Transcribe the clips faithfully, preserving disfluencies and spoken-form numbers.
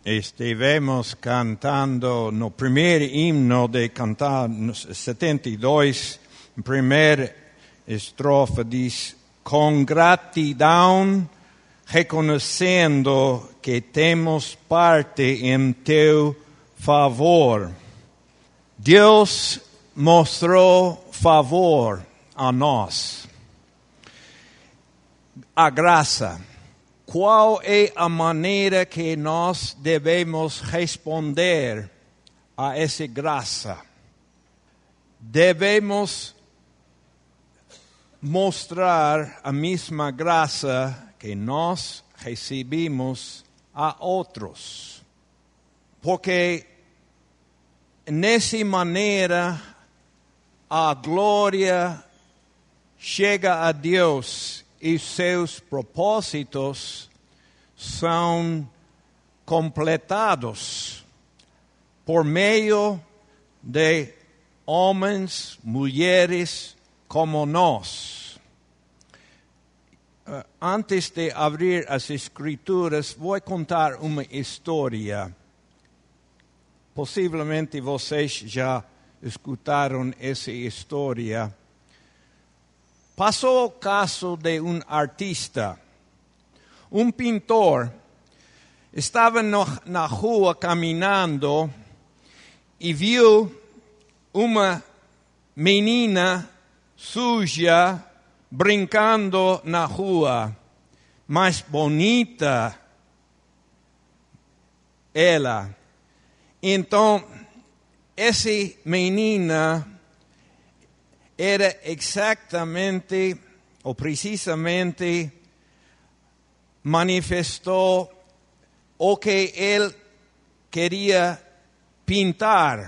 estivemos cantando no primeiro himno de cantar setenta e dois, primeira estrofe diz: com gratidão, reconhecendo que temos parte em teu favor. Deus mostrou favor a nós. A graça. Qual é a maneira que nós devemos responder a essa graça? Devemos mostrar a mesma graça que nós recebemos a outros. Porque nessa maneira a glória chega a Deus e seus propósitos são completados por meio de homens, mulheres como nós. Uh, antes de abrir as Escrituras, vou contar uma história. Possivelmente vocês já escutaram essa história. Passou o caso de um artista, um pintor, estava no, na rua caminhando e viu uma menina suja brincando na rua, mas bonita ela. Então, essa menina era exatamente ou precisamente manifestou o que ele queria pintar.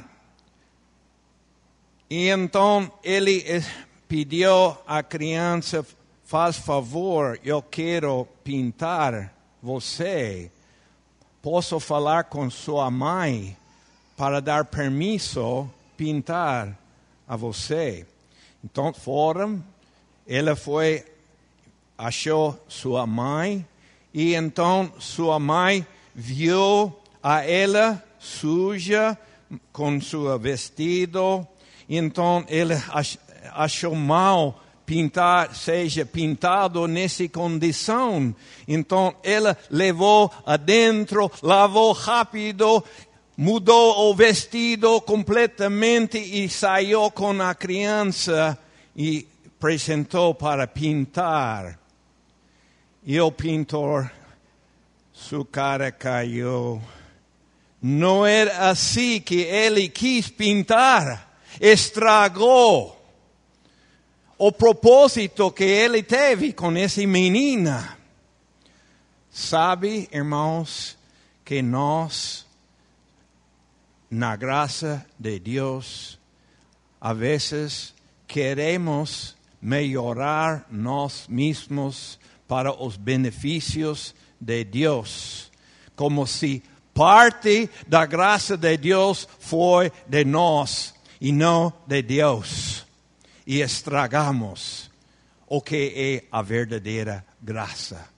E então ele pediu à criança: faz favor, eu quero pintar você. Posso falar com sua mãe para dar permisso pintar a você? Então foram, ela foi, achou sua mãe, e então sua mãe viu a ela suja com seu vestido, então ele achou mal pintar, seja pintado nessa condição. Então ela levou adentro, lavou rápido, mudou o vestido completamente e saiu com a criança e apresentou para pintar. E o pintor, sua cara caiu. Não era assim que ele quis pintar. Estragou o propósito que ele teve com essa menina. Sabe, irmãos, que nós, na graça de Deus, a vezes queremos melhorar nós mesmos para os benefícios de Deus, como se parte da graça de Deus foi de nós e não de Deus. E estragamos o que é a verdadeira graça.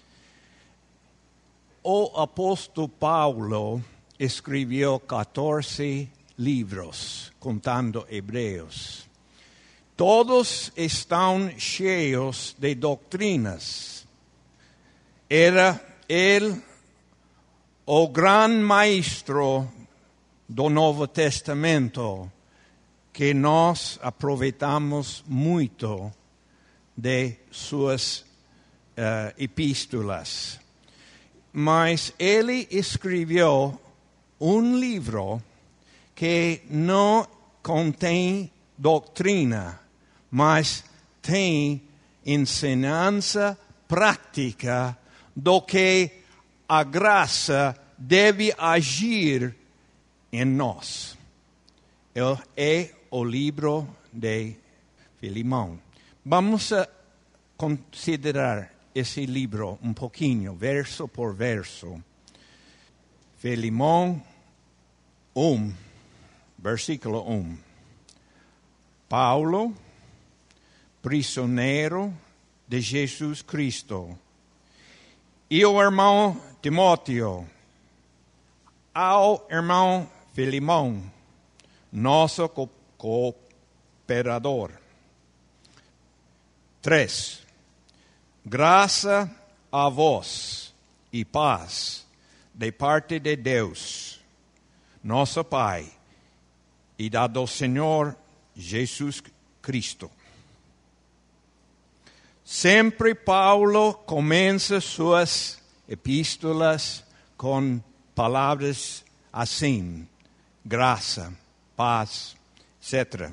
O apóstolo Paulo escreveu quatorze livros, contando Hebreus. Todos estão cheios de doutrinas. Era ele o grande maestro do Novo Testamento, que nós aproveitamos muito de suas uh, epístolas. Mas ele escreveu um livro que não contém doutrina, mas tem ensinança prática do que a graça deve agir em nós. É o livro de Filemão. Vamos a considerar esse livro um pouquinho, verso por verso. Filemão um, versículo um. Paulo, prisioneiro de Jesus Cristo, e o irmão Timóteo, ao irmão Filemão, nosso co- cooperador. Três. Graça a vós e paz de parte de Deus, nosso Pai, e da do Senhor Jesus Cristo. Sempre Paulo começa suas epístolas com palavras assim: graça, paz, etcétera.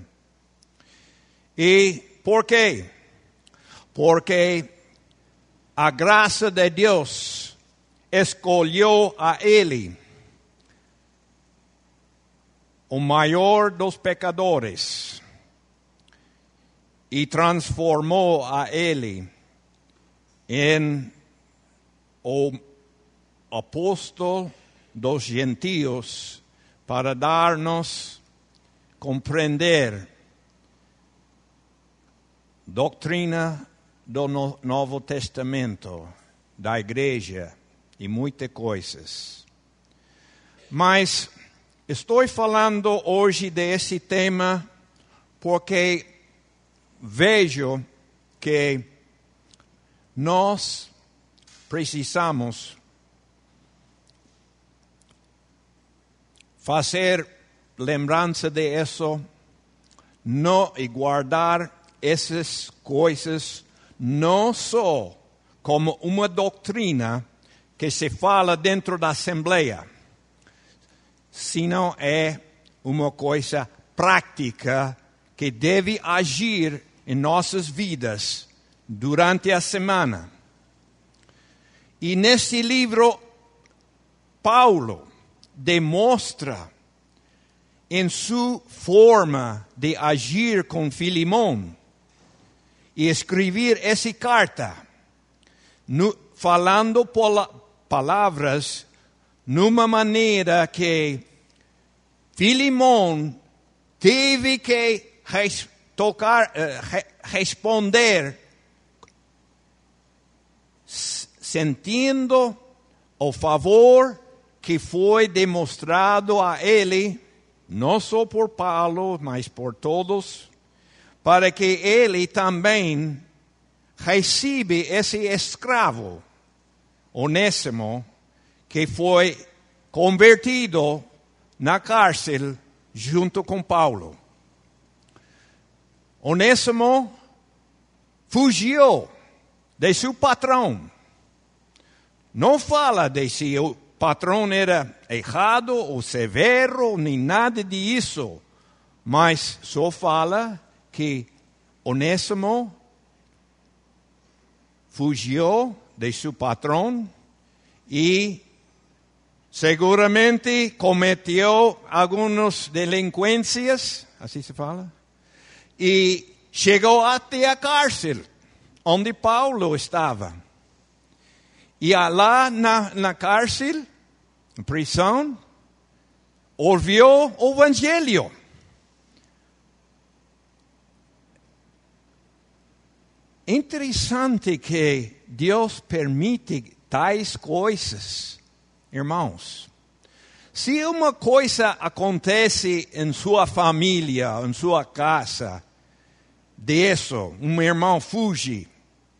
E por quê? Porque a graça de Deus escolheu a ele, o maior dos pecadores, e transformou a ele em o apóstolo dos gentios para dar-nos compreender doutrina do Novo Testamento, da igreja e muitas coisas. Mas estou falando hoje desse tema porque vejo que nós precisamos fazer lembrança de isso, não, e guardar essas coisas não só como uma doutrina que se fala dentro da Assembleia, sino é uma coisa prática que deve agir em nossas vidas durante a semana. E nesse livro, Paulo demonstra em sua forma de agir com Filemão e escrever essa carta, no, falando pola, palavras numa maneira que Filemão teve que res, tocar, uh, re, responder sentindo o favor que foi demonstrado a ele, não só por Paulo, mas por todos, para que ele também receba esse escravo, Onésimo, que foi convertido na cárcel junto com Paulo. Onésimo fugiu de seu patrão. Não fala de se o patrão era errado ou severo, nem nada disso, mas só fala que Onésimo fugiu de seu patrão e seguramente cometeu algumas delinquências, assim se fala, e chegou até a cárcel, onde Paulo estava. E lá na, na cárcel, na prisão, ouviu o evangelho. Interessante que Deus permite tais coisas, irmãos. Se uma coisa acontece em sua família, em sua casa, disso, um irmão fuge,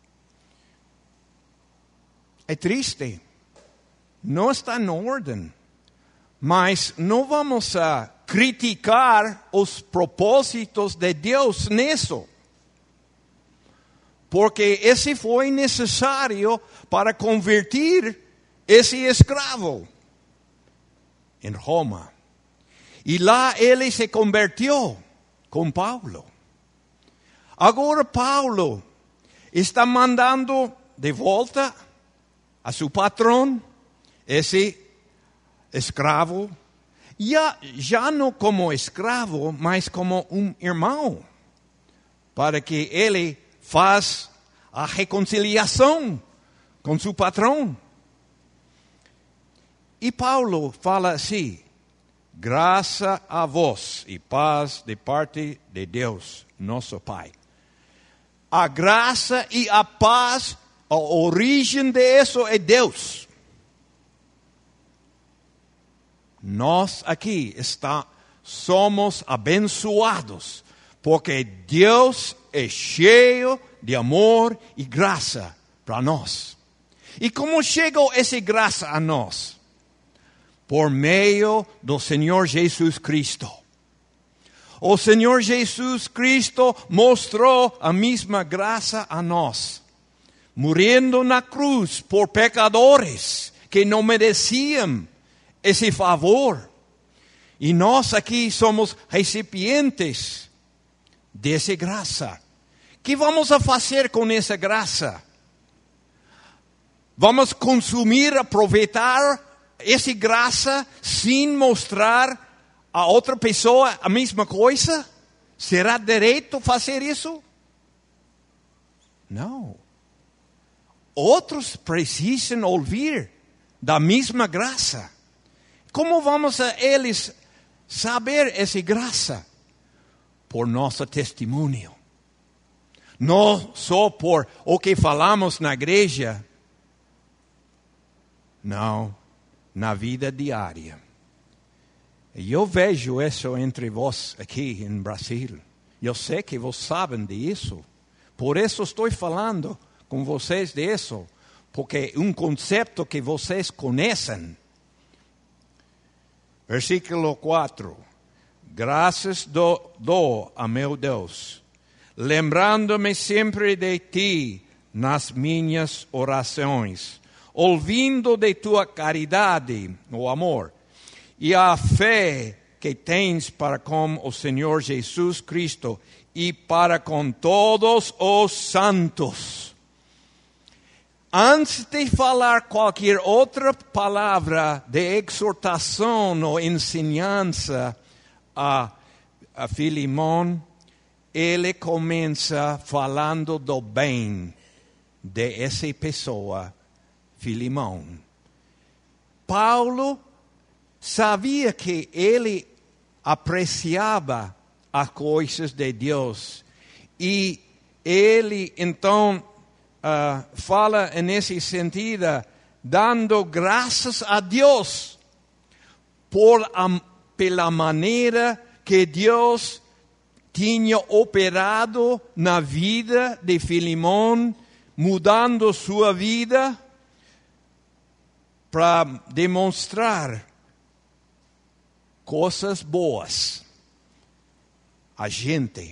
é triste, não está em ordem, mas não vamos a criticar os propósitos de Deus nisso. Porque esse foi necessário para converter esse escravo em Roma. E lá ele se converteu com Paulo. Agora Paulo está mandando de volta a seu patrão, esse escravo, já, já não como escravo, mas como um irmão, para que ele faz a reconciliação com seu patrão. E Paulo fala assim: graça a vós e paz de parte de Deus, nosso Pai. A graça e a paz, a origem de isso é Deus. nós aqui está, somos abençoados, porque Deus é cheio de amor e graça para nós. E como chegou essa graça a nós? Por meio do Senhor Jesus Cristo. O Senhor Jesus Cristo mostrou a mesma graça a nós, morrendo na cruz por pecadores que não mereciam esse favor. E nós aqui somos recipientes dessa graça. O que vamos a fazer com essa graça? Vamos consumir, aproveitar essa graça sem mostrar a outra pessoa a mesma coisa? Será direito fazer isso? Não. Outros precisam ouvir da mesma graça. Como vamos a eles saber essa graça? Por nosso testemunho. Não só por o que falamos na igreja. Não, na vida diária. Eu vejo isso entre vós aqui em Brasil. Eu sei que vocês sabem disso. Por isso estou falando com vocês disso. Porque é um conceito que vocês conhecem. Versículo quatro. Graças dou, dou a meu Deus, lembrando-me sempre de ti nas minhas orações, ouvindo de tua caridade, o amor, e a fé que tens para com o Senhor Jesus Cristo e para com todos os santos. Antes de falar qualquer outra palavra de exortação ou ensinança a, a Filemão, ele começa falando do bem de essa pessoa, Filemão. Paulo sabia que ele apreciava as coisas de Deus e ele então uh, fala nesse sentido, dando graças a Deus por a, pela maneira que Deus tinha operado na vida de Filemão, mudando sua vida para demonstrar coisas boas. A gente,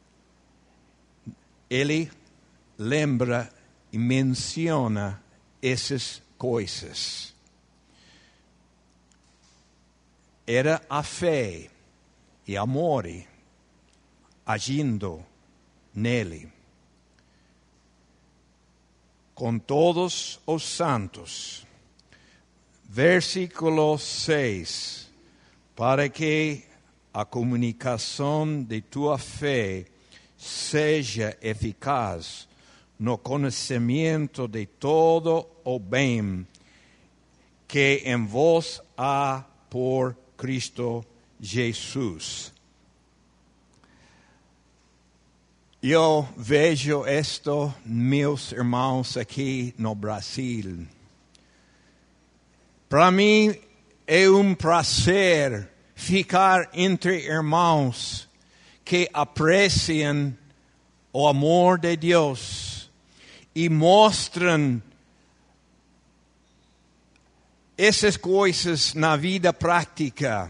ele lembra e menciona essas coisas. Era a fé e amor agindo nele. Com todos os santos. Versículo seis. Para que a comunicação de tua fé seja eficaz no conhecimento de todo o bem que em vós há por Cristo Jesus. Eu vejo isto, meus irmãos, aqui no Brasil. Para mim é um prazer ficar entre irmãos que apreciam o amor de Deus e mostram essas coisas na vida prática.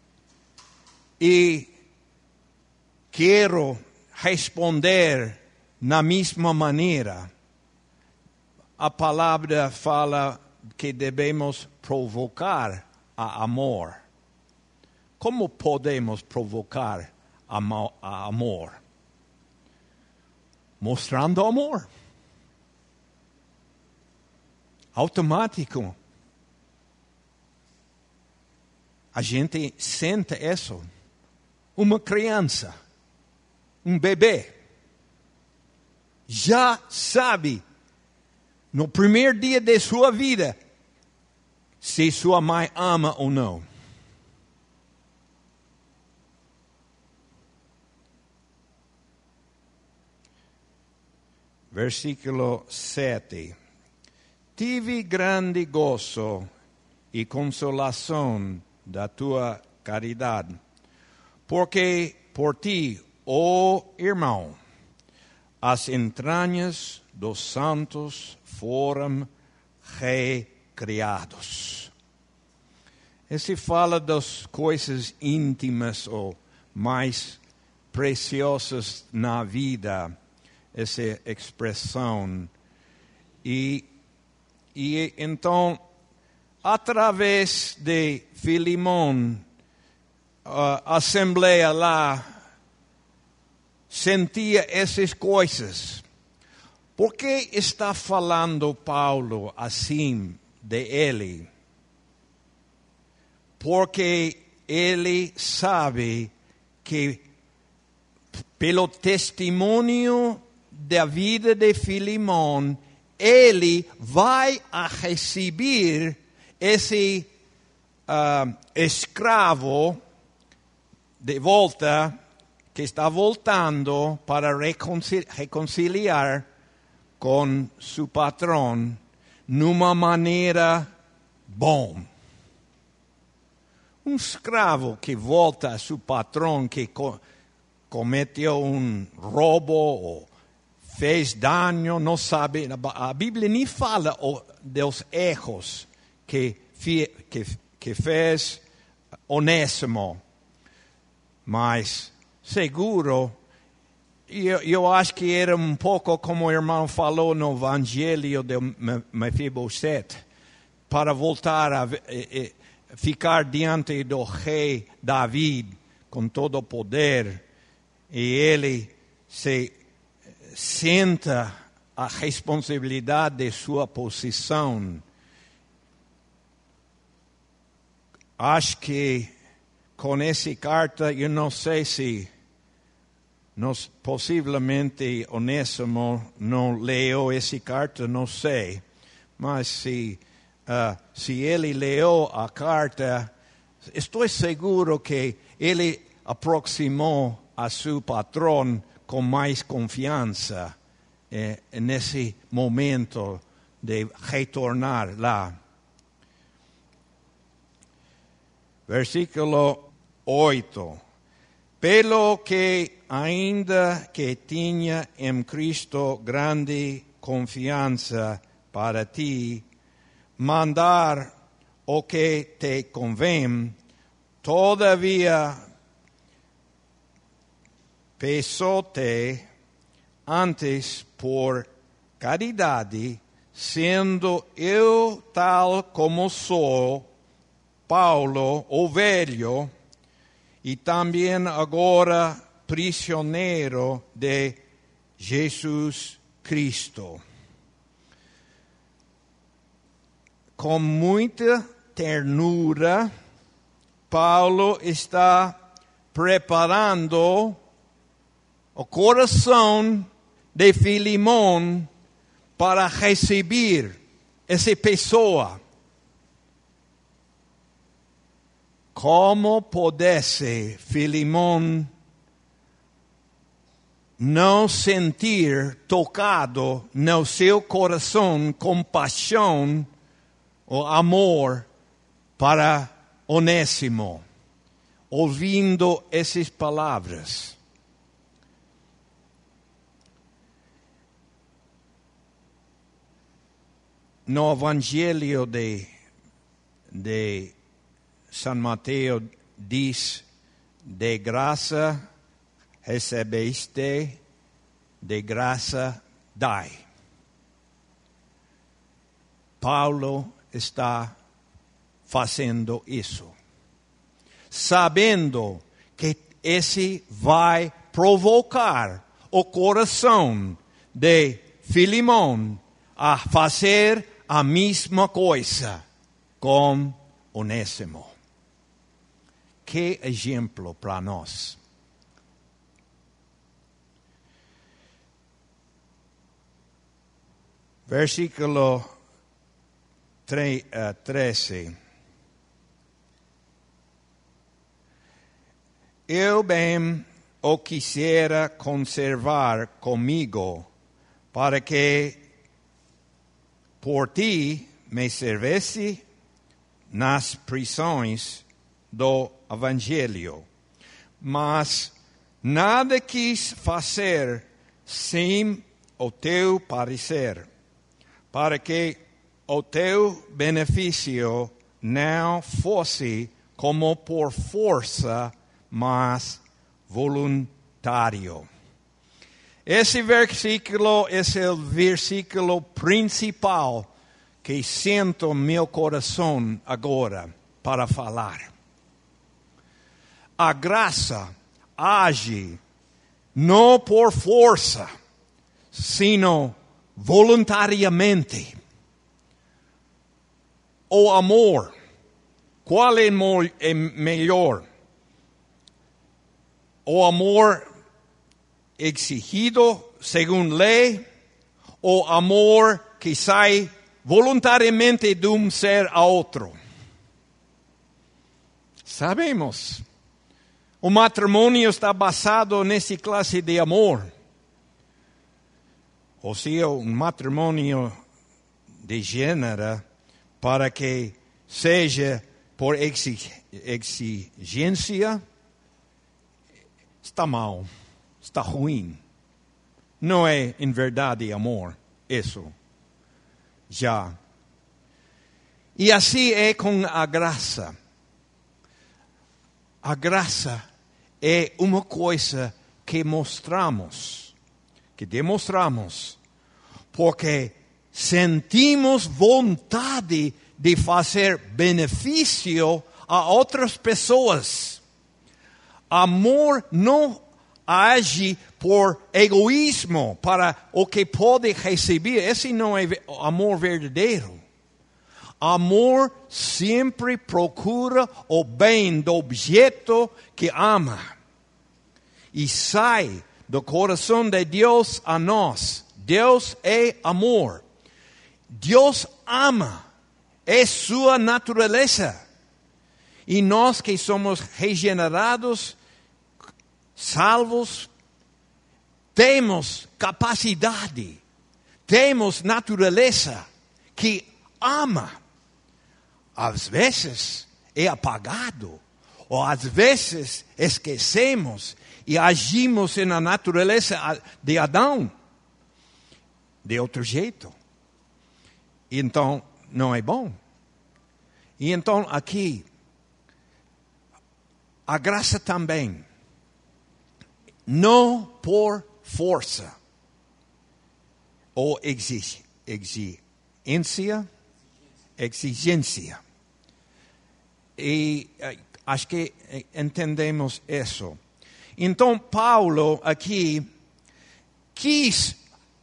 E quero responder na mesma maneira. A palavra fala que devemos provocar a amor. Como podemos provocar a amor? Mostrando amor. Automático. A gente sente isso. Uma criança, um bebê, já sabe, no primeiro dia de sua vida, se sua mãe ama ou não. Versículo sete. Tive grande gozo e consolação da tua caridade. Porque por ti, ó irmão, as entranhas dos santos foram recriados. Esse fala das coisas íntimas ou mais preciosas na vida, essa expressão. E, e então, através de Filemão, a assembleia lá sentia essas coisas. Por que está falando Paulo assim de ele? Porque ele sabe que, pelo testemunho da vida de Filemão, ele vai a receber esse uh, escravo de volta, que está voltando para reconciliar com seu patrão numa maneira bom. Um escravo que volta a seu patrão que co- cometeu um roubo ou fez dano, não sabe. A Bíblia nem fala dos erros que, que, que fez Onésimo. Mas, seguro, eu, eu acho que era um pouco como o irmão falou no Evangelho de Mefibosete, para voltar a eh, ficar diante do rei David com todo o poder, e ele se senta a responsabilidade de sua posição. Acho que com essa carta, eu não sei se nos, possivelmente Onésimo não leu essa carta, não sei. Mas se, uh, se ele leu a carta, estou seguro que ele aproximou a seu patrão com mais confiança eh, nesse momento de retornar lá. Versículo oito. Pelo que ainda que tinha em Cristo grande confiança para ti, mandar o que te convém, todavia pesou-te antes por caridade, sendo eu tal como sou, Paulo, o velho, e também agora prisioneiro de Jesus Cristo. Com muita ternura, Paulo está preparando o coração de Filemão para receber essa pessoa. Como pudesse Filemão não sentir tocado no seu coração compaixão ou amor para Onésimo, ouvindo essas palavras? No Evangelho de, de São Mateus diz: de graça recebeste, de graça dai. Paulo está fazendo isso, sabendo que esse vai provocar o coração de Filemão a fazer a mesma coisa com Onésimo. Que exemplo para nós. Versículo treze. Eu bem o quisera conservar comigo, para que por ti me servesse nas prisões do Evangelho, mas nada quis fazer sem o teu parecer, para que o teu benefício não fosse como por força, mas voluntário. Esse versículo é o versículo principal que sinto no meu coração agora para falar. A graça age não por força, sino voluntariamente. O amor, qual é melhor? O amor exigido segundo lei, ou amor que sai voluntariamente de um ser a outro? Sabemos. O matrimônio está basado nessa classe de amor. Ou seja, um matrimônio de gênero para que seja por exigência, está mal, está ruim. Não é em verdade amor, isso. Já. E assim é com a graça. A graça é uma coisa que mostramos, que demonstramos, porque sentimos vontade de fazer benefício a outras pessoas. Amor não age por egoísmo para o que pode receber. Esse não é amor verdadeiro. Amor sempre procura o bem do objeto que ama. E sai do coração de Deus a nós. Deus é amor. Deus ama. É sua natureza. E nós que somos regenerados, salvos, temos capacidade, temos natureza que ama. Às vezes é apagado, ou às vezes esquecemos e agimos na natureza de Adão de outro jeito. Então, não é bom. E então, aqui, a graça também, não por força, ou exigência, exigência. E acho que entendemos isso. Então, Paulo aqui quis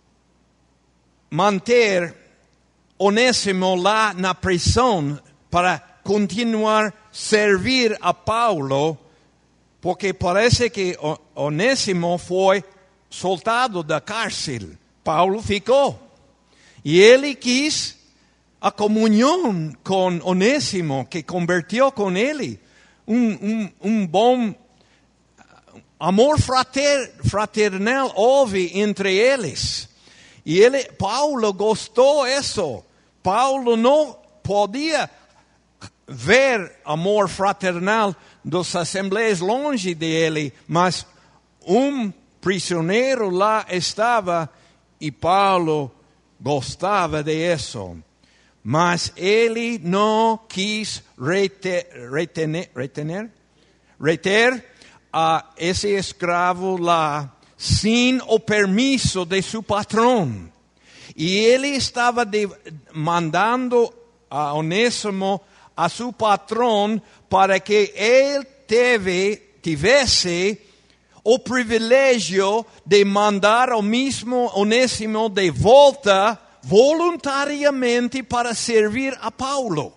manter Onésimo lá na prisão para continuar a servir a Paulo, porque parece que Onésimo foi soltado da cárcel. Paulo ficou. E ele quis a comunhão com Onésimo, que converteu com ele. Um, um, um bom amor frater, fraternal houve entre eles. E ele, Paulo gostou disso. Paulo não podia ver amor fraternal das assembleias longe dele, mas um prisioneiro lá estava e Paulo gostava disso. Mas ele não quis reter, retener, retener, reter a esse escravo lá sem o permisso de seu patrão. E ele estava de, mandando a Onésimo a seu patrão para que ele teve, tivesse o privilégio de mandar o mesmo Onésimo de volta voluntariamente para servir a Paulo.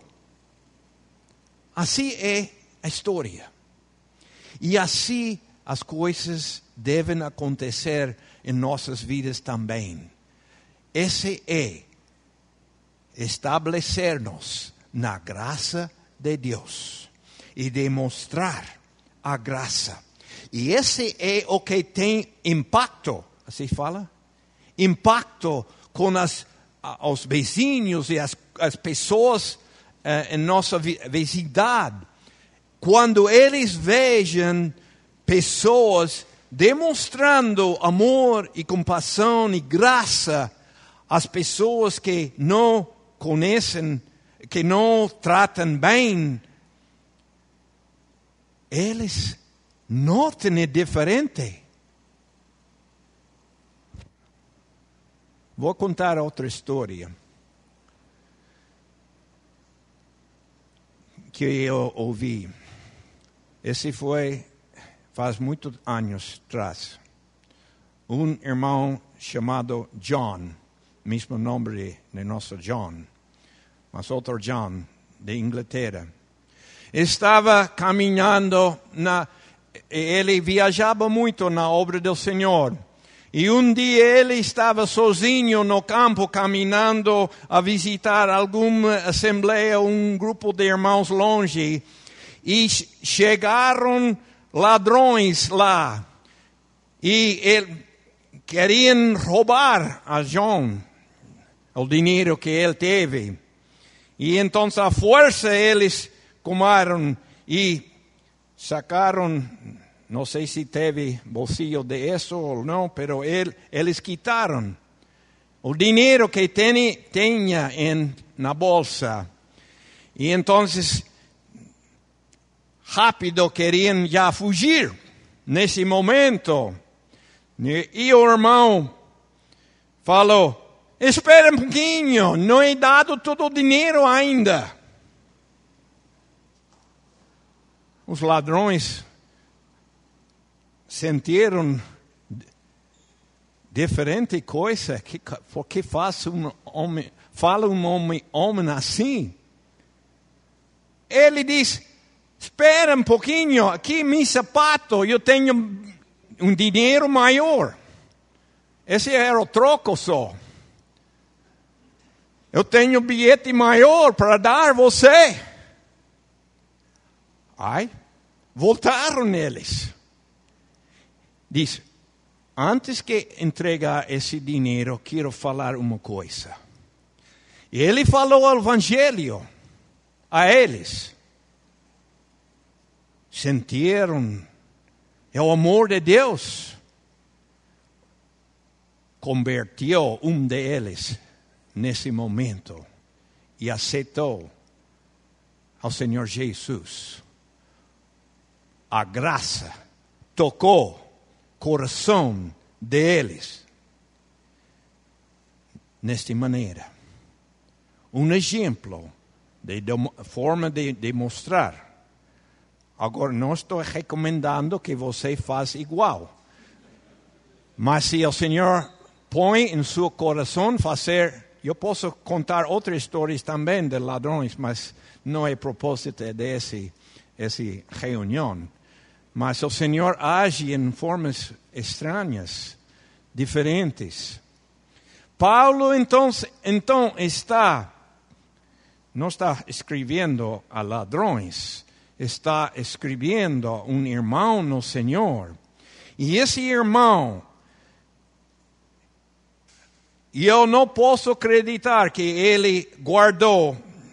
Assim é a história. E assim as coisas devem acontecer em nossas vidas também. Esse é estabelecer-nos na graça de Deus e demonstrar a graça. E esse é o que tem impacto, assim fala? Impacto com as os vizinhos e as, as pessoas uh, em nossa vizinidade. quando eles vejam pessoas demonstrando amor e compaixão e graça às pessoas que não conhecem, que não tratam bem, eles notam é diferente. Vou contar outra história que eu ouvi. Esse foi faz muitos anos atrás. Um irmão chamado John, mesmo nome de nosso John, mas outro John, de Inglaterra. Estava caminhando, na, ele viajava muito na obra do Senhor. E um dia ele estava sozinho no campo, caminhando a visitar alguma assembleia, um grupo de irmãos longe. E chegaram ladrões lá. E ele, queriam roubar a John o dinheiro que ele teve. E então a força eles tomaram e sacaram, não sei se teve bolsillo de isso ou não, pero ele, eles quitaram o dinheiro que tem, tinha em, na bolsa. E então, rápido queriam já fugir nesse momento. E o irmão falou, espera um pouquinho, não é dado todo o dinheiro ainda. Os ladrões sentiram diferente coisa. Que, porque faz um homem, fala um homem, homem assim? Ele diz, espera um pouquinho, aqui meu sapato, eu tenho um dinheiro maior. Esse era o troco só. Eu tenho um bilhete maior para dar a você. Ai, voltaram eles. Diz, antes que entregar esse dinheiro, quero falar uma coisa. E ele falou o evangelho a eles. Sentiram o amor de Deus. Convertiu um deles nesse momento e aceitou ao Senhor Jesus. A graça tocou o coração deles. Nesta maneira. Um exemplo de, de forma de demonstrar. Agora, não estou recomendando que você faça igual. Mas se o Senhor põe em seu coração fazer... Eu posso contar outras histórias também de ladrões, mas não é propósito dessa essa reunião. Mas o Senhor age em formas estranhas, diferentes. Paulo, então, então está, não está escrevendo a ladrões, está escrevendo a um irmão no Senhor. E esse irmão, eu não posso acreditar que ele guardou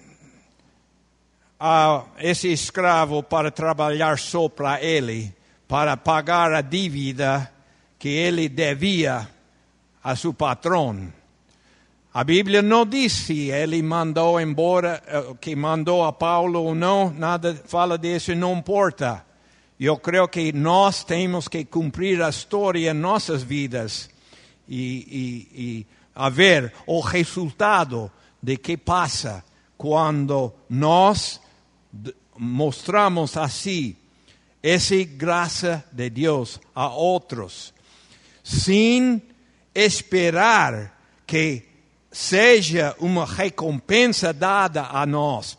uh, esse escravo para trabalhar só para ele, para pagar a dívida que ele devia a seu patrão. A Bíblia não diz se ele mandou embora, uh, que mandou a Paulo ou não, nada fala disso, não importa. Eu creio que nós temos que cumprir a história em nossas vidas e, e, e a ver o resultado de que passa quando nós mostramos assim essa graça de Deus a outros, sem esperar que seja uma recompensa dada a nós.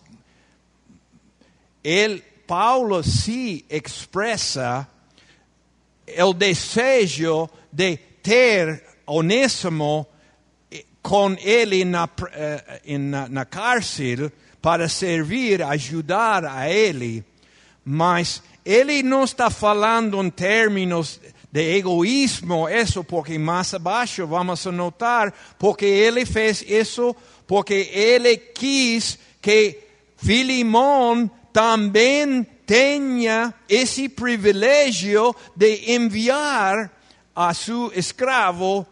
Ele, Paulo se expressa o desejo de ter Onésimo com ele na, na, na cárcel para servir, ajudar a ele. Mas ele não está falando em termos de egoísmo, isso porque mais abaixo vamos notar, porque ele fez isso, porque ele quis que Filemão também tenía ese privilegio de enviar a su esclavo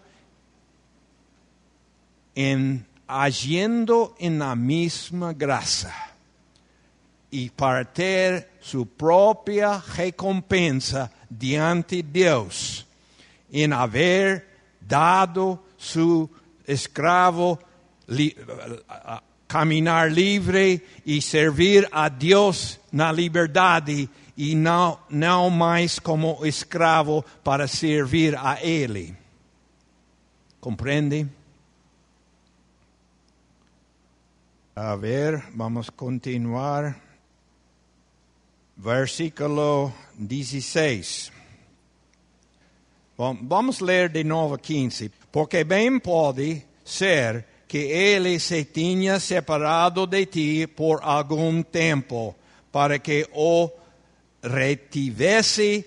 en haciendo en la misma gracia y para tener su propia recompensa diante de Dios en haber dado su esclavo li, a, a, caminar libre y servir a Dios en la libertad y, y no, no más como esclavo para servir a Él. ¿Comprende? A ver, vamos a continuar. Versículo dieciséis. Vamos a leer de nuevo quince. Porque bien puede ser que Él se tenha separado de ti por algún tiempo, para que o retivese,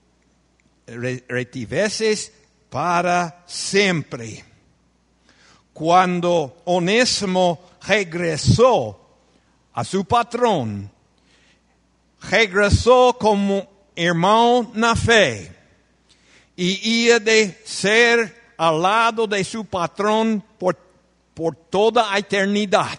retiveses para siempre. Cuando Onésimo regresó a su patrón, regresó como hermano na fe y iba de ser al lado de su patrón por, por toda la eternidad.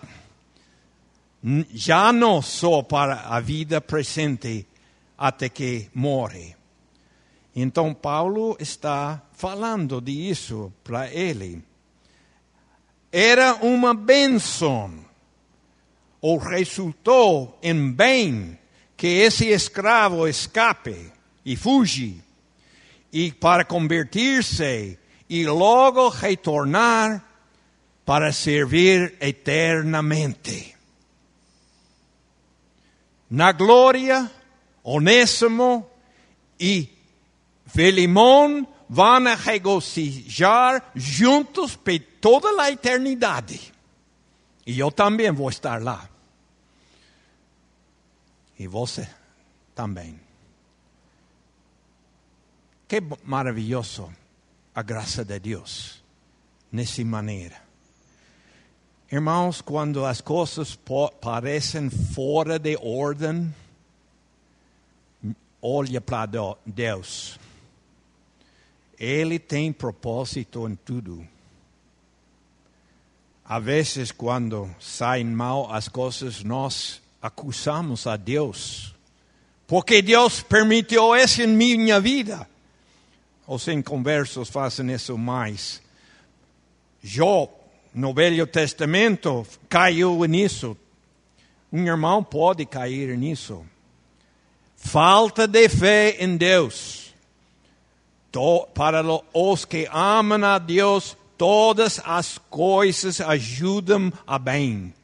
Ya no solo para la vida presente hasta que muere. Então Paulo está falando de isso para ele. Era uma bênção, ou resultou em bem, que esse escravo escape e fuge, e para convertir-se e logo retornar para servir eternamente. Na glória, Onésimo e Filemón van a regocijar juntos por toda a eternidade. E eu também vou estar lá. E você também. Que maravilhoso a graça de Deus nessa maneira. Irmãos, quando as coisas parecem fora de ordem, olha para Deus. Ele tem propósito em tudo. Às vezes, quando saem mal as coisas, nós acusamos a Deus. Porque Deus permitiu isso em minha vida. Os inconversos fazem isso mais. Jó, no Velho Testamento, caiu nisso. Um irmão pode cair nisso. Falta de fé em Deus. Para os que amam a Deus, todas as coisas ajudam a bem.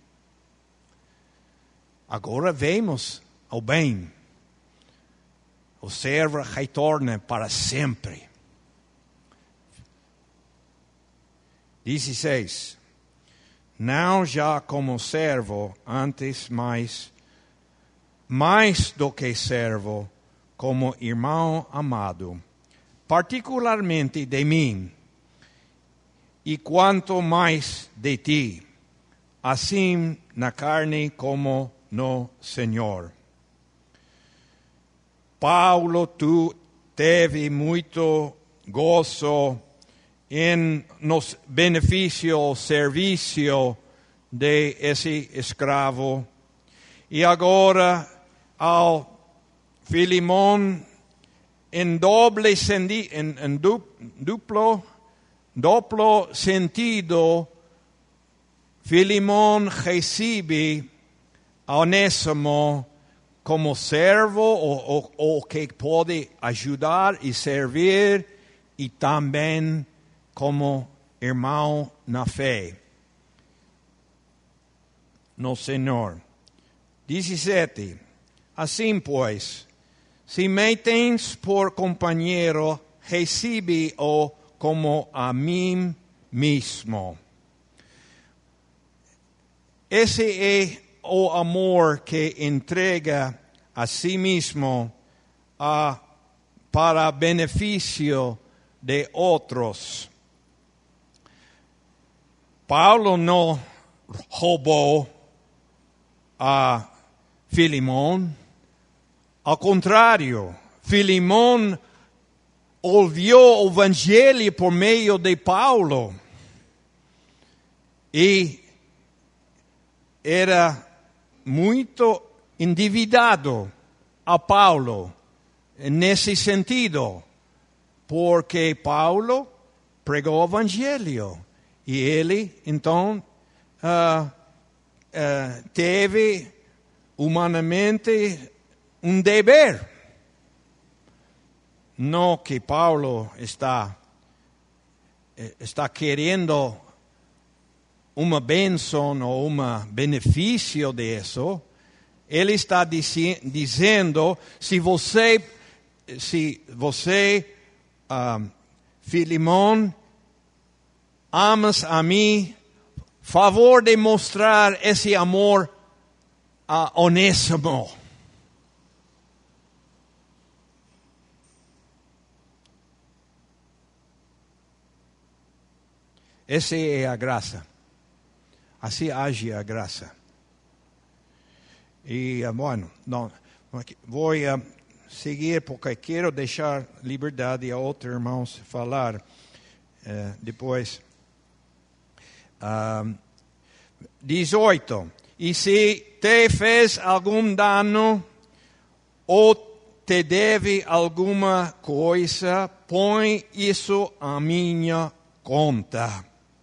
Agora vemos o bem. O servo retorna para sempre. dezesseis. Não já como servo, antes mais, mais do que servo, como irmão amado, particularmente de mim, e quanto mais de ti, assim na carne como no Senhor. Paulo, tu teve muito gozo em nos benefício, serviço de esse escravo, e agora ao Filemón, em doble sentido, em, em duplo, duplo sentido, Filemón recebe a Onésimo como servo o, o, o que pode ajudar e servir, e também como irmão na fé no Senhor. dezessete. Assim, pois, se me tens por companheiro, recebe-o como a mim mesmo. Esse é o amor que entrega a si mesmo a, para benefício de outros. Paulo não roubou a Filemón Ao contrário, Filemão ouviu o evangelho por meio de Paulo e era muito endividado a Paulo nesse sentido, porque Paulo pregou o evangelho e ele então uh, uh, teve humanamente um dever. Não que Paulo está, está querendo uma bênção ou um benefício disso. Ele está dizi- dizendo, se você, se você, uh, Filemão, amas a mim, favor de mostrar esse amor a Onésimo. Essa é a graça. Assim age a graça. E, bueno, não, vou uh, seguir porque quero deixar liberdade a outros irmãos falar uh, depois. Uh, dezoito. E se te fez algum dano ou te deve alguma coisa, põe isso à minha conta.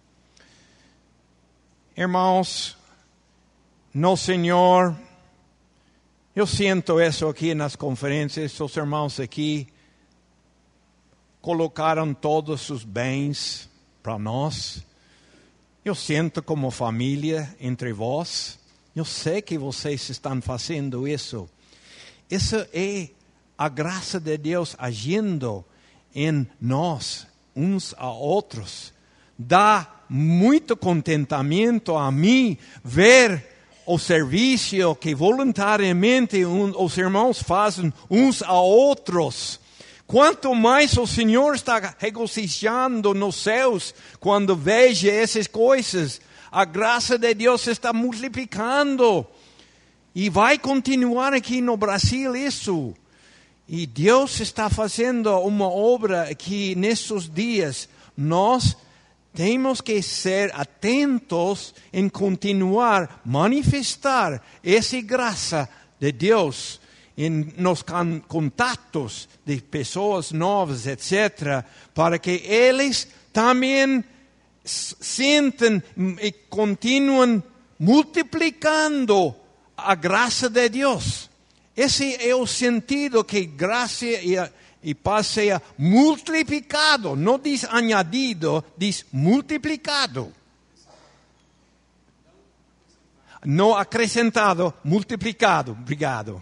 Irmãos, no Senhor, eu sinto isso aqui nas conferências, os irmãos aqui colocaram todos os bens para nós. Eu sinto como família entre vós. Eu sei que vocês estão fazendo isso. Isso é a graça de Deus agindo em nós, uns a outros. Dá muito contentamento a mim ver o serviço que voluntariamente um, os irmãos fazem uns a outros. Quanto mais o Senhor está regozijando nos céus quando veja essas coisas, a graça de Deus está multiplicando. E vai continuar aqui no Brasil isso. E Deus está fazendo uma obra aqui nesses dias. Nós temos que ser atentos em continuar manifestar essa graça de Deus em nos contatos de pessoas novas, etcétera, para que eles também sentem e continuem multiplicando a graça de Deus. Esse é o sentido que graça e a E paz seja multiplicado, não diz añadido, diz multiplicado. Não acrescentado, multiplicado. Obrigado.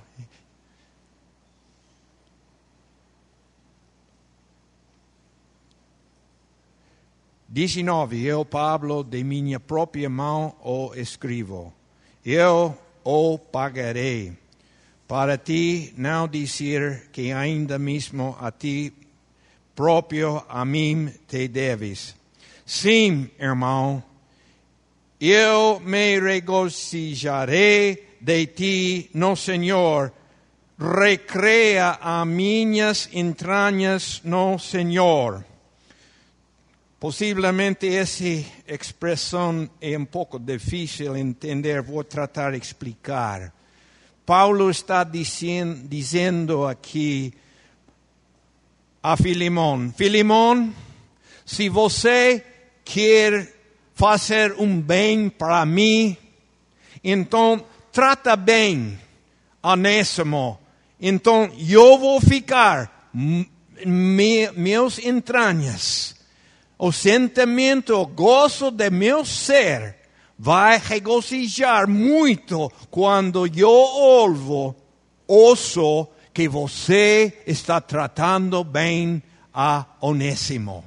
dezenove. Eu, Pablo, de minha própria mão o escrevo. Eu o pagarei. Para ti não dizer que ainda mesmo a ti próprio a mim te deves. Sim, irmão, eu me regozijarei de ti no Senhor. Recrea a minhas entranhas no Senhor. Possivelmente essa expressão é um pouco difícil de entender, vou tratar de explicar. Paulo está dizendo, dizendo aqui a Filemão, Filemão, se você quer fazer um bem para mim, então trata bem Onésimo. Então eu vou ficar, me, meus entranhas, o sentimento, o gozo de meu ser, vai regozijar muito quando eu ouvo, ouço que você está tratando bem a Onésimo.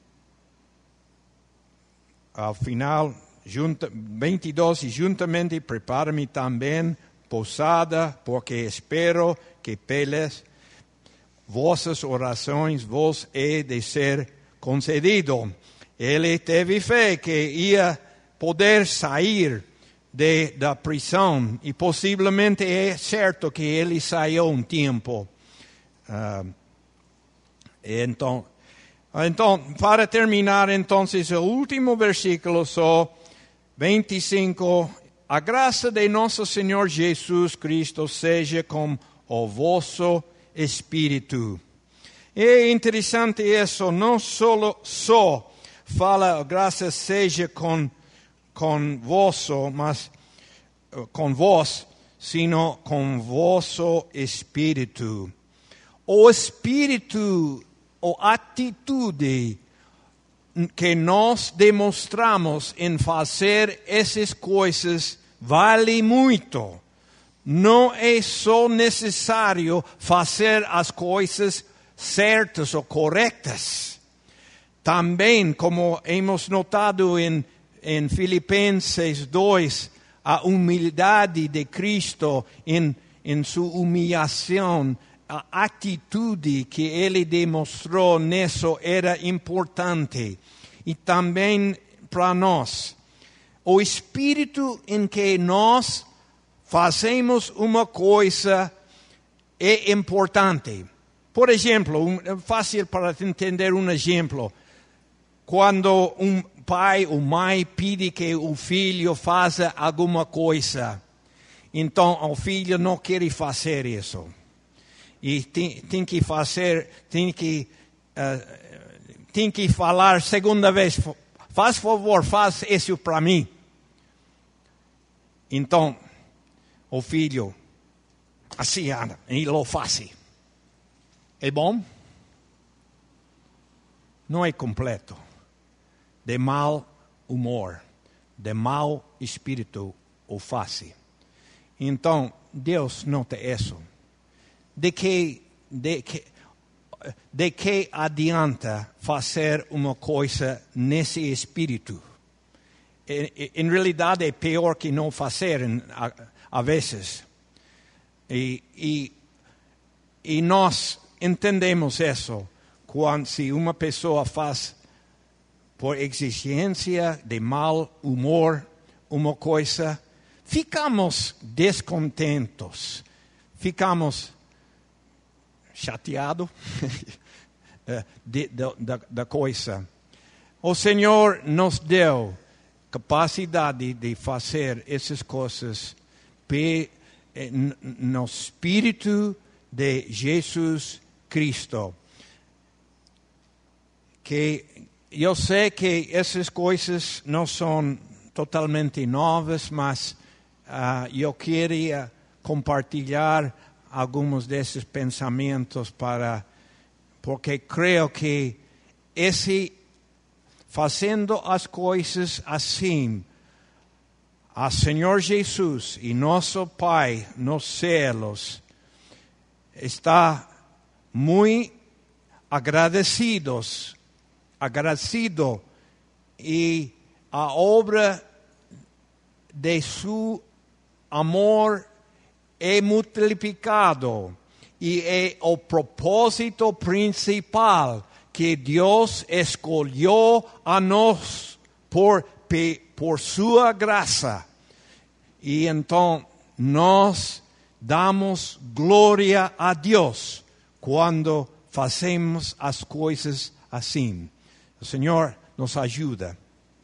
Ao final, junta, vinte e dois, juntamente prepara-me também posada, porque espero que pelas vossas orações vos he de ser concedido. Ele teve fé que ia poder sair de, da prisão, e possivelmente é certo que ele saiu um tempo. Uh, então, então, para terminar, então, o último versículo, só vinte e cinco. A graça de nosso Senhor Jesus Cristo seja com o vosso espírito. É interessante isso, não só, só fala graça seja com, com vosso, mas com vós, sino com vosso espírito. O espírito, a atitude que nós demonstramos em fazer essas coisas vale muito. Não é só necessário fazer as coisas certas ou corretas. Também, como hemos notado em, em Filipenses dois, a humildade de Cristo em, em sua humilhação, a atitude que ele demonstrou nisso era importante. E também para nós, o espírito em que nós fazemos uma coisa é importante. Por exemplo, um, é fácil para entender um exemplo. Quando um pai ou mãe pede que o filho faça alguma coisa, então o filho não quer fazer isso. E tem, tem que fazer, tem que, uh, tem que falar segunda vez, faz favor, faz isso para mim. Então, o filho, assim anda, e lo faz. É bom? Não é completo. De mau humor, de mau espírito o faz. Então, Deus nota isso. De que, de, que, de que adianta fazer uma coisa nesse espírito? Em, em realidade é pior que não fazer a, a vezes. E, e, e nós entendemos isso quando se uma pessoa faz por exigência de mau humor uma coisa, ficamos descontentos, ficamos chateado de, de, da, da coisa. O Senhor nos deu capacidade de fazer essas coisas no Espírito de Jesus Cristo. Que eu sei que essas coisas não são totalmente novas, mas uh, eu queria compartilhar alguns desses pensamentos para, porque creio que esse, fazendo as coisas assim, a Senhor Jesus e nosso Pai nos céus está muito agradecidos, agradecido e a obra de su amor é multiplicado e é o propósito principal que Deus escolheu a nós por, por sua graça. E então nós damos glória a Deus quando fazemos as coisas assim. O Senhor nos ajuda.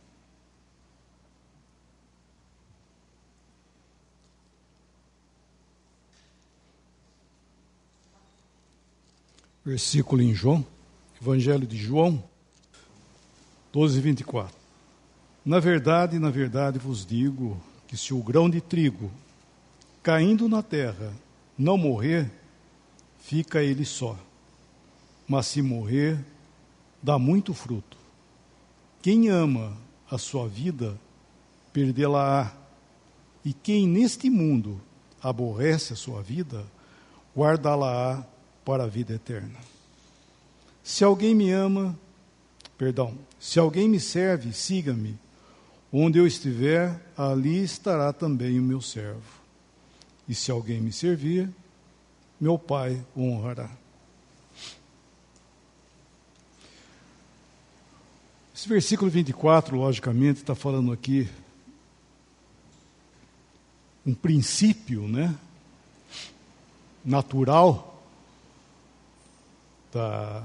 Versículo em João, Evangelho de João, doze, vinte e quatro. Na verdade, na verdade vos digo que se o grão de trigo, caindo na terra, não morrer, fica ele só. Mas se morrer, dá muito fruto. Quem ama a sua vida, perdê-la-á. E quem neste mundo aborrece a sua vida, guardá-la-á para a vida eterna. Se alguém me ama, perdão, se alguém me serve, siga-me. Onde eu estiver, ali estará também o meu servo. E se alguém me servir, meu Pai o honrará. Esse versículo vinte e quatro, logicamente, está falando aqui um princípio, né, natural, da,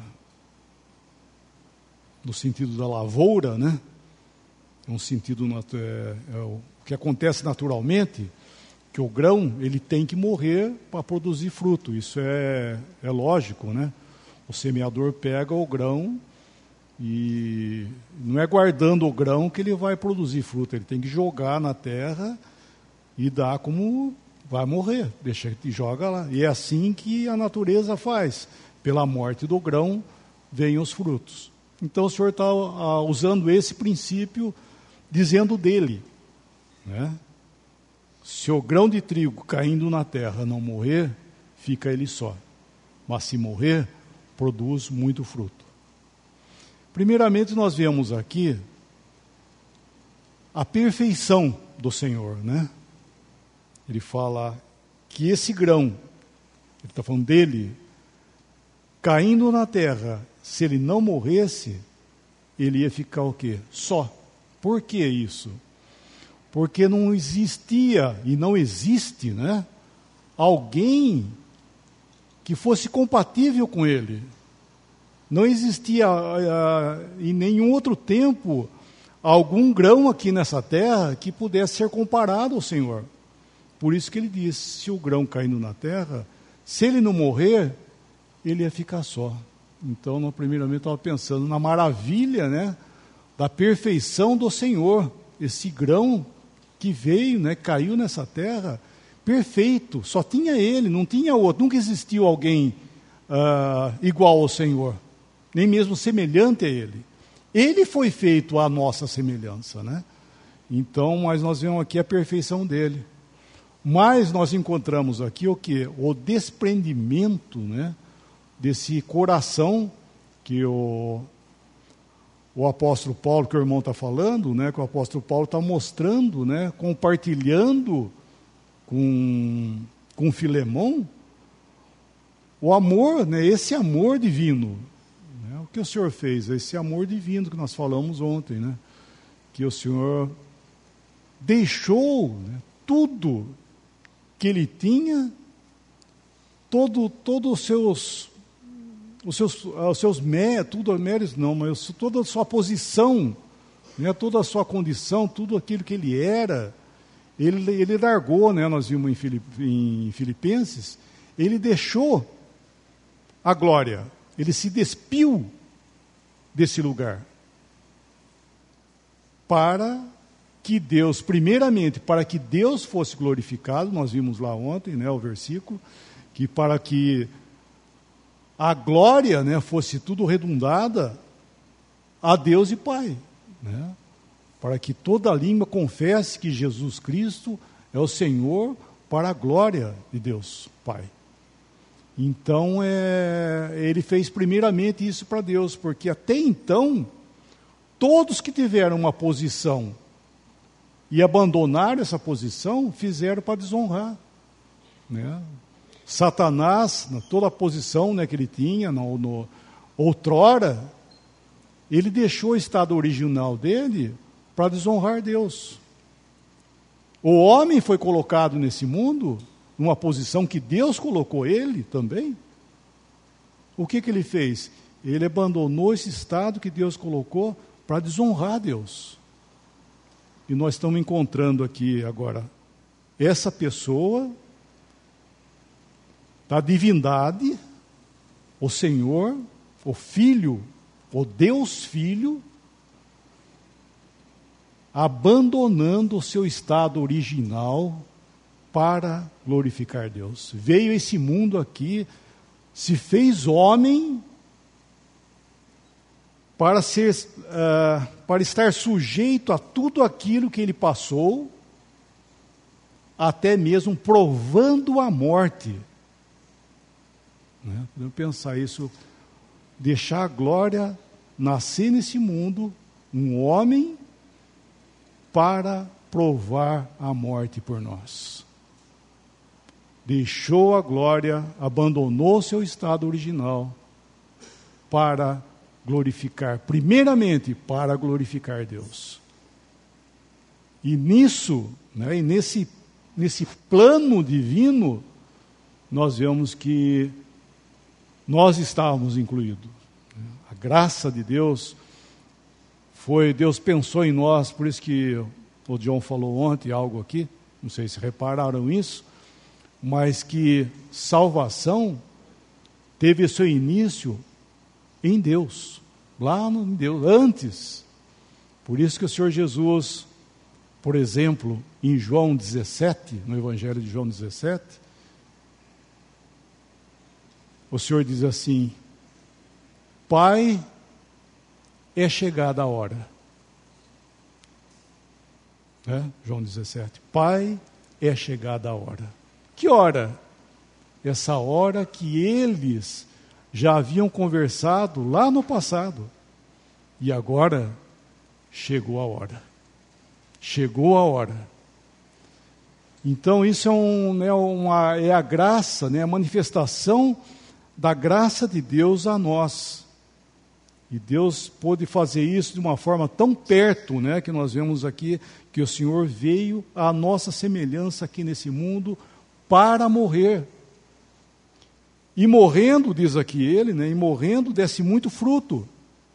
no sentido da lavoura, né, é um sentido, é, é o que acontece naturalmente, que o grão ele tem que morrer para produzir fruto. Isso é, é lógico, né? O semeador pega o grão e não é guardando o grão que ele vai produzir fruto. Ele tem que jogar na terra e dar como vai morrer. Deixa e joga lá. E é assim que a natureza faz. Pela morte do grão vêm os frutos. Então o Senhor está ah, usando esse princípio, dizendo dele, né? Se o grão de trigo caindo na terra não morrer, fica ele só. Mas se morrer, produz muito fruto. Primeiramente, nós vemos aqui a perfeição do Senhor, né? Ele fala que esse grão, ele está falando dele, caindo na terra, se ele não morresse, ele ia ficar o quê? Só. Por que isso? Porque não existia, e não existe, né, alguém que fosse compatível com ele. Não existia uh, em nenhum outro tempo algum grão aqui nessa terra que pudesse ser comparado ao Senhor. Por isso que ele diz, se o grão caindo na terra, se ele não morrer, ele ia ficar só. Então, no primeiramente, eu estava pensando na maravilha, né, da perfeição do Senhor. Esse grão que veio, né, caiu nessa terra, perfeito, só tinha ele, não tinha outro, nunca existiu alguém uh, igual ao Senhor, nem mesmo semelhante a ele. Ele foi feito à nossa semelhança, né? Então, mas nós vemos aqui a perfeição dele. Mas nós encontramos aqui o quê? O desprendimento, né, desse coração que o O apóstolo Paulo, que o irmão está falando, né, que o apóstolo Paulo está mostrando, né, compartilhando com, com Filemão, o amor, né, esse amor divino. Né, o que o Senhor fez? Esse amor divino que nós falamos ontem, né, que o Senhor deixou, né, tudo que ele tinha, todo, todos os seus... os seus, os seus méritos, tudo méritos não, mas toda a sua posição, né, toda a sua condição, tudo aquilo que ele era, ele, ele largou, né, nós vimos em, Filip, em Filipenses, ele deixou a glória, ele se despiu desse lugar, para que Deus, primeiramente, para que Deus fosse glorificado, nós vimos lá ontem, né, o versículo, que para que a glória, né, fosse tudo redundada a Deus e Pai, né, para que toda língua confesse que Jesus Cristo é o Senhor, para a glória de Deus Pai. Então, é, ele fez primeiramente isso para Deus, porque até então, todos que tiveram uma posição e abandonaram essa posição, fizeram para desonrar, né? Satanás, toda a posição, né, que ele tinha, no, no, outrora, ele deixou o estado original dele para desonrar Deus. O homem foi colocado nesse mundo, numa posição que Deus colocou ele também. O que, que ele fez? Ele abandonou esse estado que Deus colocou para desonrar Deus. E nós estamos encontrando aqui agora essa pessoa da divindade, o Senhor, o Filho, o Deus Filho, abandonando o seu estado original para glorificar Deus. Veio esse mundo aqui, se fez homem para ser, uh, para estar sujeito a tudo aquilo que ele passou, até mesmo provando a morte. Né? Podemos pensar isso, deixar a glória nascer nesse mundo, um homem, para provar a morte por nós. Deixou a glória, abandonou seu estado original, para glorificar, primeiramente, para glorificar Deus. E nisso, né, e nesse nesse plano divino, nós vemos que nós estávamos incluídos. A graça de Deus foi, Deus pensou em nós, por isso que o John falou ontem algo aqui, não sei se repararam isso, mas que salvação teve seu início em Deus, lá no em Deus, antes. Por isso que o Senhor Jesus, por exemplo, em João dezessete, no Evangelho de João dezessete, o Senhor diz assim: Pai, é chegada a hora. É? João dezessete. Pai, é chegada a hora. Que hora? Essa hora que eles já haviam conversado lá no passado. E agora chegou a hora. Chegou a hora. Então isso é, um, né, uma, é a graça, né, a manifestação da graça de Deus a nós. E Deus pôde fazer isso de uma forma tão perto, né, que nós vemos aqui, que o Senhor veio à nossa semelhança aqui nesse mundo para morrer. E morrendo, diz aqui ele, né, e morrendo desse muito fruto.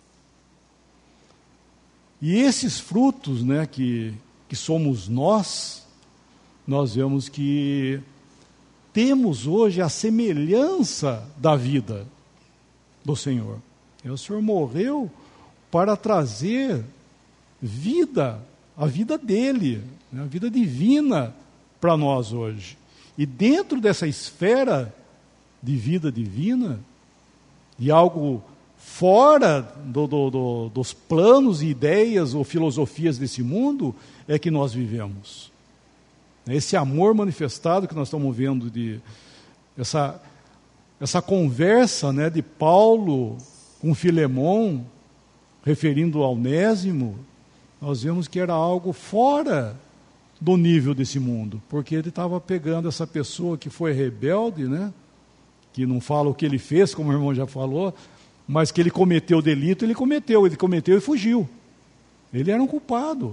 E esses frutos, né, que, que somos nós, nós vemos que temos hoje a semelhança da vida do Senhor. E o Senhor morreu para trazer vida, a vida dele, né, a vida divina para nós hoje. E dentro dessa esfera de vida divina, de algo fora do, do, do, dos planos e ideias ou filosofias desse mundo, é que nós vivemos. Esse amor manifestado que nós estamos vendo, de, essa, essa conversa, né, de Paulo com Filemão, referindo ao Onésimo, nós vemos que era algo fora do nível desse mundo, porque ele estava pegando essa pessoa que foi rebelde, né, que não fala o que ele fez, como o irmão já falou, mas que ele cometeu o delito, ele cometeu, ele cometeu e fugiu. Ele era um culpado.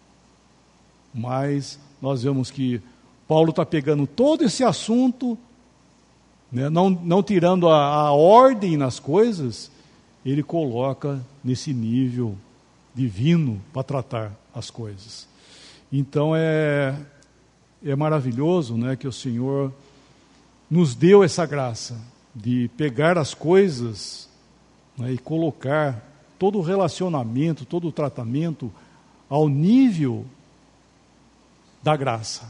Mas nós vemos que Paulo está pegando todo esse assunto, né, não, não tirando a, a ordem nas coisas, ele coloca nesse nível divino para tratar as coisas. Então é, é maravilhoso, né, que o Senhor nos deu essa graça de pegar as coisas, né, e colocar todo o relacionamento, todo o tratamento ao nível da graça.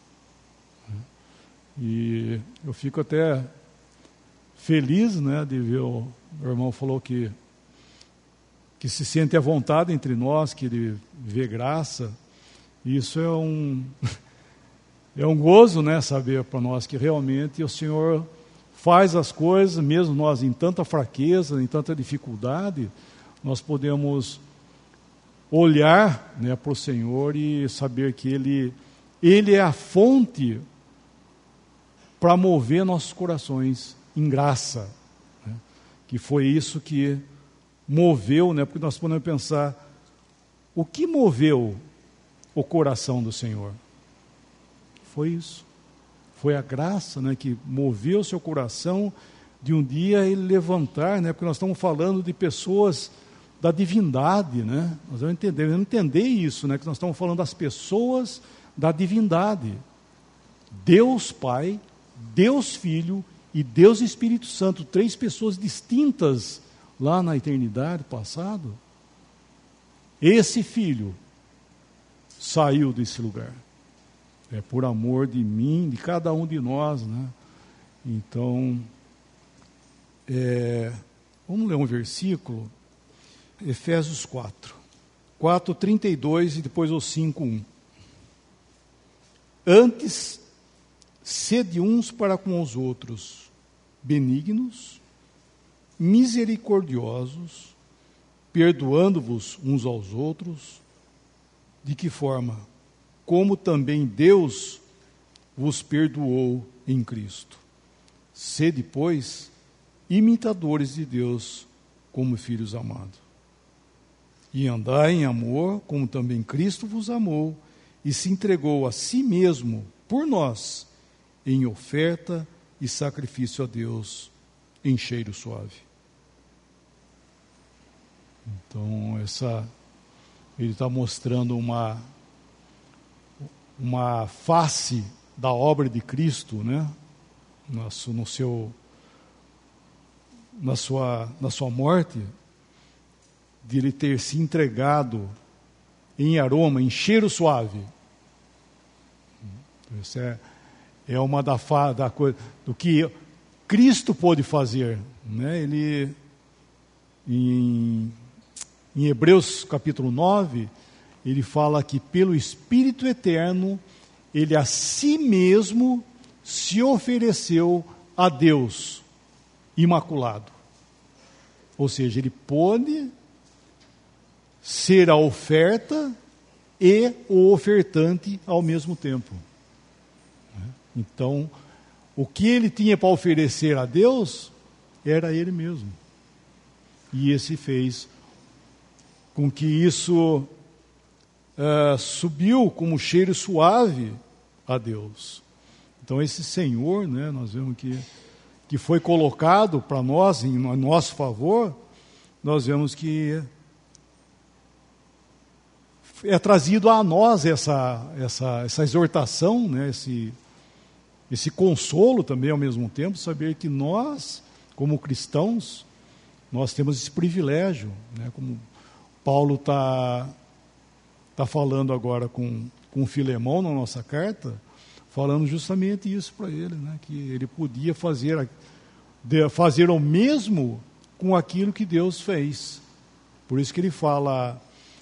E eu fico até feliz, né, de ver, o meu irmão falou que, que se sente à vontade entre nós, que ele vê graça. Isso é um, é um gozo, né, saber para nós que realmente o Senhor faz as coisas, mesmo nós em tanta fraqueza, em tanta dificuldade, nós podemos olhar, né, para o Senhor e saber que Ele, Ele é a fonte para mover nossos corações em graça, né? Que foi isso que moveu, né? Porque nós podemos pensar, o que moveu o coração do Senhor? Foi isso. Foi a graça, né, que moveu o seu coração de um dia ele levantar, né? Porque nós estamos falando de pessoas da divindade, né? Nós vamos entender, vamos entender isso, né? Que nós estamos falando das pessoas da divindade. Deus Pai, Deus Filho e Deus Espírito Santo, três pessoas distintas lá na eternidade passado. Esse Filho saiu desse lugar. É por amor de mim, de cada um de nós, né? Então, é, vamos ler um versículo, Efésios quatro, quatro, trinta e dois e depois o cinco, um. Antes, sede uns para com os outros, benignos, misericordiosos, perdoando-vos uns aos outros. De que forma? Como também Deus vos perdoou em Cristo. Sede, pois, imitadores de Deus como filhos amados. E andai em amor, como também Cristo vos amou, e se entregou a si mesmo por nós em oferta e sacrifício a Deus em cheiro suave. Então, essa, ele está mostrando uma, uma face da obra de Cristo, né? No, no seu, na, sua, na sua morte, de ele ter se entregado em aroma, em cheiro suave. Isso é, é uma da, da coisa do que Cristo pôde fazer, né? Ele, em, em Hebreus capítulo nove, ele fala que pelo Espírito Eterno, ele a si mesmo se ofereceu a Deus imaculado. Ou seja, ele pôde ser a oferta e o ofertante ao mesmo tempo. Então, o que ele tinha para oferecer a Deus era ele mesmo. E esse fez com que isso uh, subiu como cheiro suave a Deus. Então, esse Senhor, né, nós vemos que, que foi colocado para nós, em nosso favor, nós vemos que é trazido a nós essa, essa, essa exortação, né, esse, esse consolo também ao mesmo tempo, saber que nós, como cristãos, nós temos esse privilégio, né, como Paulo está tá falando agora com, com Filemão na nossa carta, falando justamente isso para ele, né, que ele podia fazer, fazer o mesmo com aquilo que Deus fez. Por isso que ele fala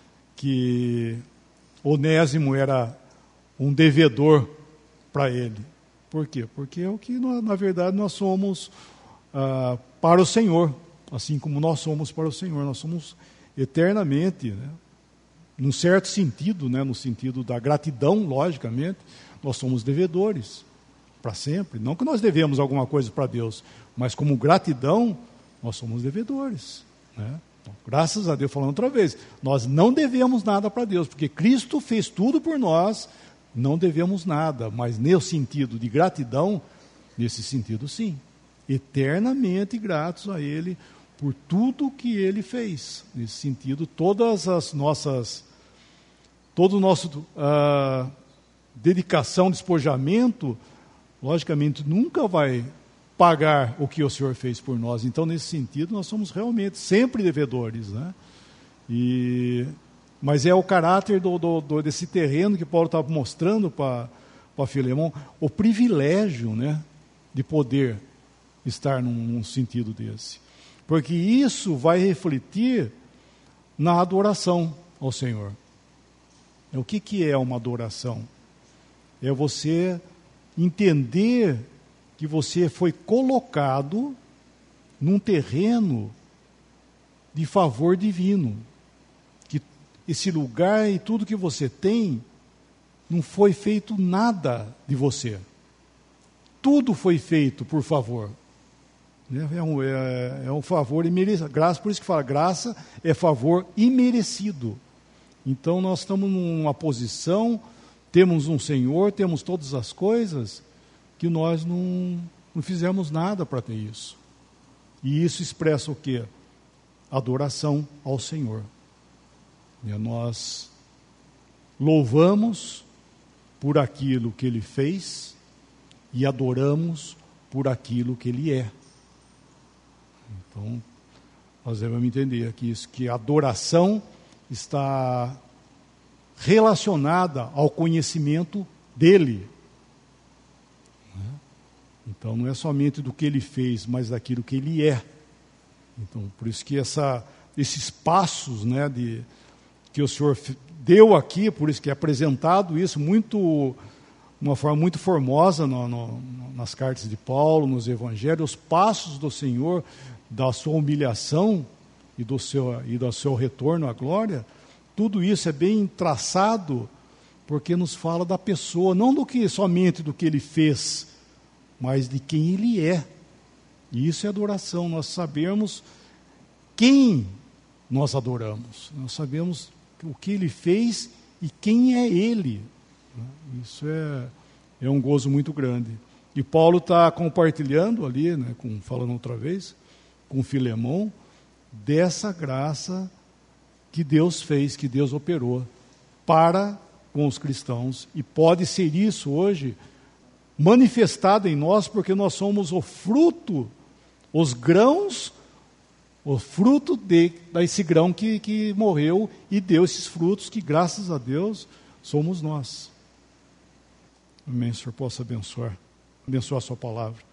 que Onésimo era um devedor para ele. Por quê? Porque é o que, na verdade, nós somos ah, para o Senhor, assim como nós somos para o Senhor. Nós somos eternamente, né, num certo sentido, né, no sentido da gratidão, logicamente, nós somos devedores para sempre. Não que nós devemos alguma coisa para Deus, mas como gratidão, nós somos devedores, né? Então, graças a Deus, falando outra vez, nós não devemos nada para Deus, porque Cristo fez tudo por nós, não devemos nada, mas nesse sentido de gratidão, nesse sentido sim, eternamente gratos a Ele por tudo que Ele fez. Nesse sentido, todas as nossas, todo o nosso uh, dedicação, despojamento, logicamente nunca vai pagar o que o Senhor fez por nós. Então, nesse sentido, nós somos realmente sempre devedores, né? E, mas é o caráter do, do, do, desse terreno que Paulo está mostrando para Filemão, o privilégio, né, de poder estar num, num sentido desse. Porque isso vai refletir na adoração ao Senhor. O que, que é uma adoração? É você entender que você foi colocado num terreno de favor divino, que esse lugar e tudo que você tem, não foi feito nada de você. Tudo foi feito por favor. É um, é, é um favor imerecido. Graça, por isso que fala, graça é favor imerecido. Então nós estamos numa posição, temos um Senhor, temos todas as coisas, que nós não, não fizemos nada para ter isso. E isso expressa o quê? Adoração ao Senhor. E nós louvamos por aquilo que Ele fez e adoramos por aquilo que Ele é. Então, nós devemos entender que isso, que a adoração está relacionada ao conhecimento dEle. Então, não é somente do que Ele fez, mas daquilo que Ele é. Então, por isso que essa, esses passos, né, de, que o Senhor deu aqui, por isso que é apresentado isso muito, uma forma muito formosa no, no, nas cartas de Paulo, nos evangelhos, os passos do Senhor, da sua humilhação e do seu, e do seu retorno à glória, tudo isso é bem traçado, porque nos fala da pessoa, não do que somente do que Ele fez, mas de quem Ele é. E isso é adoração, nós sabemos quem nós adoramos, nós sabemos o que Ele fez e quem é Ele. Isso é, É um gozo muito grande. E Paulo está compartilhando ali, né, com, falando outra vez, com Filemão, dessa graça que Deus fez, que Deus operou para com os cristãos. E pode ser isso hoje manifestado em nós, porque nós somos o fruto, os grãos, o fruto de, desse grão que, que morreu e deu esses frutos que, graças a Deus, somos nós. Amém, o Senhor possa abençoar, abençoar a sua palavra.